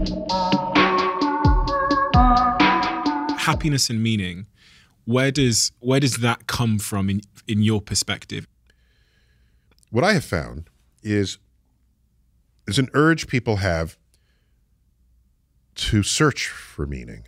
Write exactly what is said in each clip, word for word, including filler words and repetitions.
Happiness and meaning, where does where does that come from in, in your perspective? What I have found is, is an urge people have to search for meaning.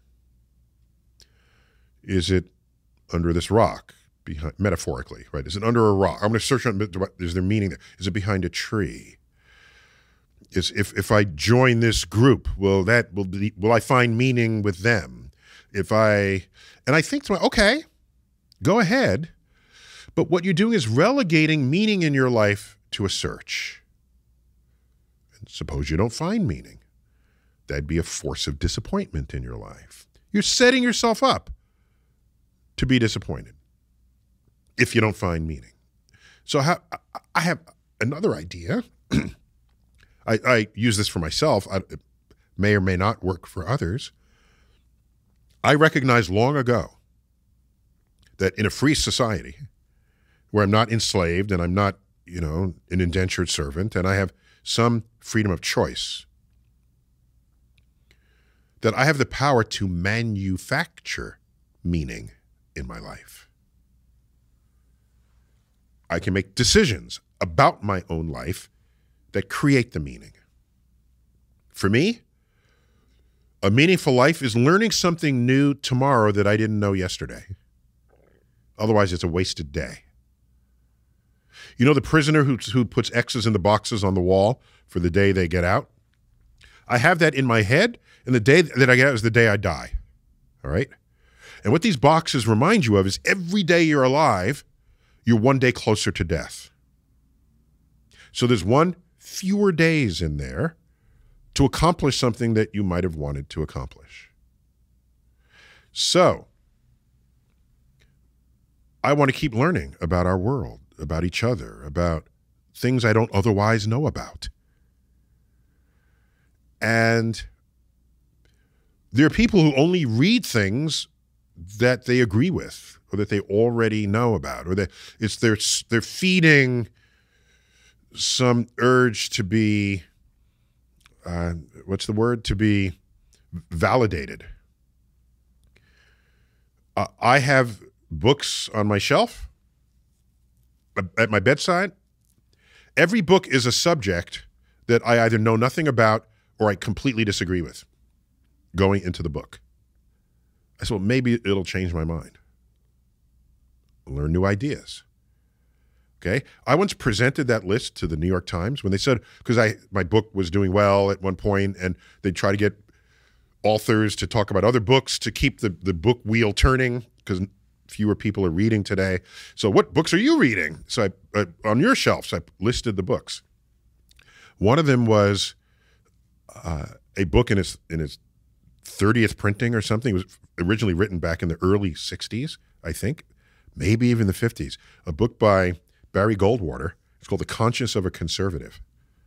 Is it under this rock, behind, metaphorically, right? Is it under a rock? I'm going to search on, is there meaning there? Is it behind a tree? Is if if I join this group, will that will be, will I find meaning with them? If I, and I think to myself, okay, go ahead. But what you're doing is relegating meaning in your life to a search. And suppose you don't find meaning. That'd be a force of disappointment in your life. You're setting yourself up to be disappointed if you don't find meaning. So how, I have another idea. I, I use this for myself. I, it may or may not work for others. I recognized long ago that in a free society where I'm not enslaved and I'm not, you know, an indentured servant and I have some freedom of choice, that I have the power to manufacture meaning in my life. I can make decisions about my own life that create the meaning. For me, a meaningful life is learning something new tomorrow that I didn't know yesterday. Otherwise, it's a wasted day. You know the prisoner who, who puts X's in the boxes on the wall for the day they get out? I have that in my head, and the day that I get out is the day I die, all right? And what these boxes remind you of is every day you're alive, you're one day closer to death. So there's one fewer days in there to accomplish something that you might have wanted to accomplish. So, I want to keep learning about our world, about each other, about things I don't otherwise know about. And there are people who only read things that they agree with or that they already know about, or that it's they're, they're feeding some urge to be Uh, what's the word? To be validated. Uh, I have books on my shelf at my bedside. Every book is a subject that I either know nothing about or I completely disagree with going into the book. I said, well, maybe it'll change my mind. Learn new ideas. Okay. I once presented that list to the New York Times when they said, because I my book was doing well at one point, and they try to get authors to talk about other books to keep the, the book wheel turning because fewer people are reading today. So what books are you reading? So I, uh, on your shelves, I listed the books. One of them was uh, a book in its, in its thirtieth printing or something. It was originally written back in the early sixties, I think, maybe even the fifties. A book by Barry Goldwater. It's called The Conscience of a Conservative.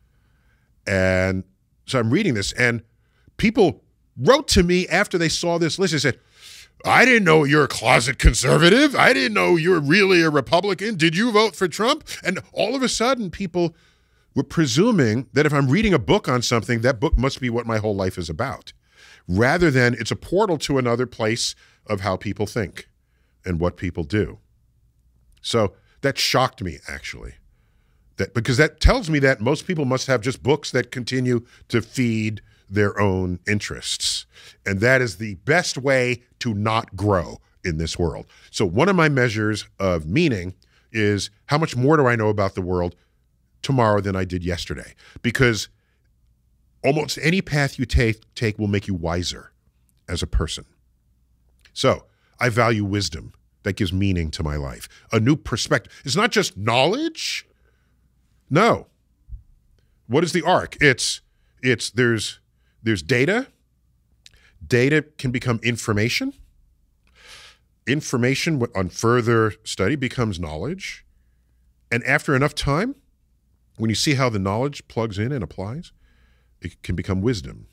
And so I'm reading this, and people wrote to me after they saw this list and said, I didn't know you're a closet conservative. I didn't know you're really a Republican. Did you vote for Trump? And all of a sudden, people were presuming that if I'm reading a book on something, that book must be what my whole life is about, rather than it's a portal to another place of how people think and what people do. So that shocked me, actually, that because that tells me that most people must have just books that continue to feed their own interests. And that is the best way to not grow in this world. So one of my measures of meaning is how much more do I know about the world tomorrow than I did yesterday? Because almost any path you take, take will make you wiser as a person. So I value wisdom. That gives meaning to my life. A new perspective. It's not just knowledge. No. What is the arc? It's, it's, there's, there's data. Data can become information. Information on further study becomes knowledge. And after enough time, when you see how the knowledge plugs in and applies, it can become wisdom.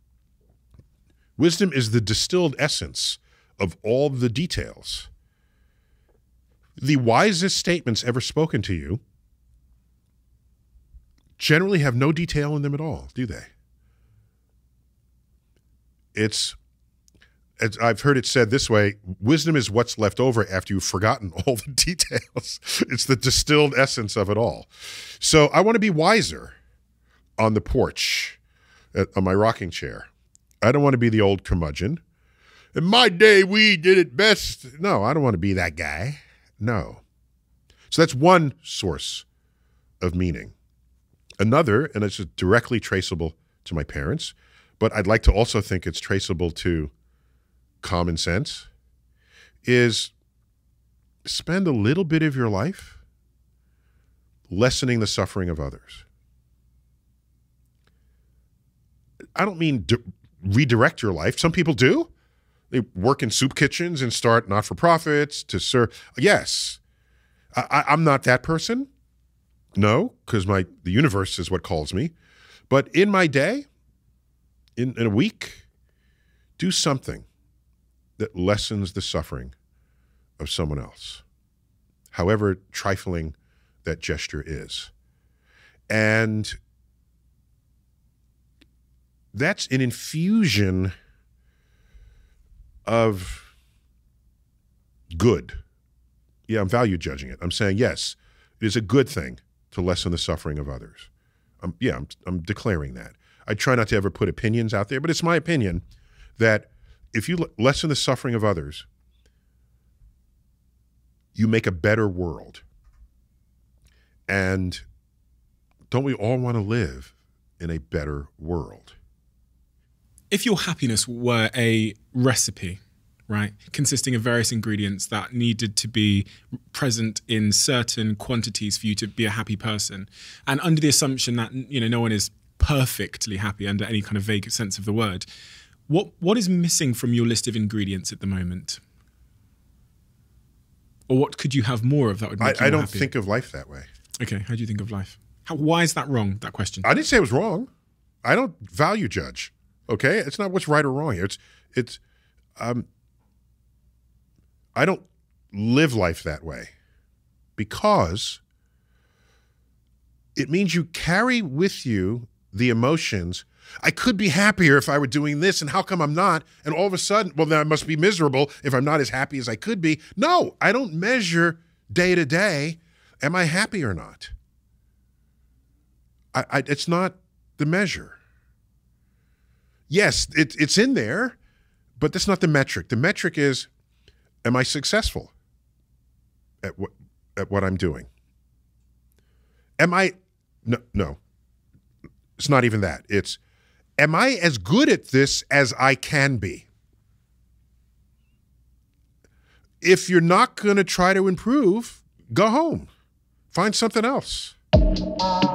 Wisdom is the distilled essence of all the details. The wisest statements ever spoken to you generally have no detail in them at all, do they? it's, it's, I've heard it said this way, wisdom is what's left over after you've forgotten all the details. It's the distilled essence of it all. So I want to be wiser on the porch, at, on my rocking chair. I don't want to be the old curmudgeon. In my day, we did it best. No, I don't want to be that guy. No. So that's one source of meaning. Another, and it's directly traceable to my parents, but I'd like to also think it's traceable to common sense, is spend a little bit of your life lessening the suffering of others. I don't mean di- redirect your life. Some people do. They work in soup kitchens and start not-for-profits to serve. Yes, I, I'm not that person. No, because my the universe is what calls me. But in my day, in, in a week, do something that lessens the suffering of someone else, however trifling that gesture is. And that's an infusion of good. Yeah, I'm value judging it. I'm saying, yes, it is a good thing to lessen the suffering of others. Um, yeah, I'm, I'm declaring that. I try not to ever put opinions out there, but it's my opinion that if you lessen the suffering of others, you make a better world. And don't we all want to live in a better world? If your happiness were a recipe, right, consisting of various ingredients that needed to be present in certain quantities for you to be a happy person, and under the assumption that, you know, no one is perfectly happy under any kind of vague sense of the word, what what is missing from your list of ingredients at the moment? Or what could you have more of that would make I, you I don't happy? think of life that way. Okay, how do you think of life? How, why is that wrong, that question? I didn't say it was wrong. I don't value judge. Okay, it's not what's right or wrong here. It's it's um. I don't live life that way because it means you carry with you the emotions. I could be happier if I were doing this, and how come I'm not? And all of a sudden, well, then I must be miserable if I'm not as happy as I could be. No, I don't measure day to day. Am I happy or not? I, I, it's not the measure. Yes, it, it's in there, but that's not the metric. The metric is, am I successful at what at what I'm doing? Am I, no, no, it's not even that. It's, am I as good at this as I can be? If you're not going to try to improve, go home. Find something else.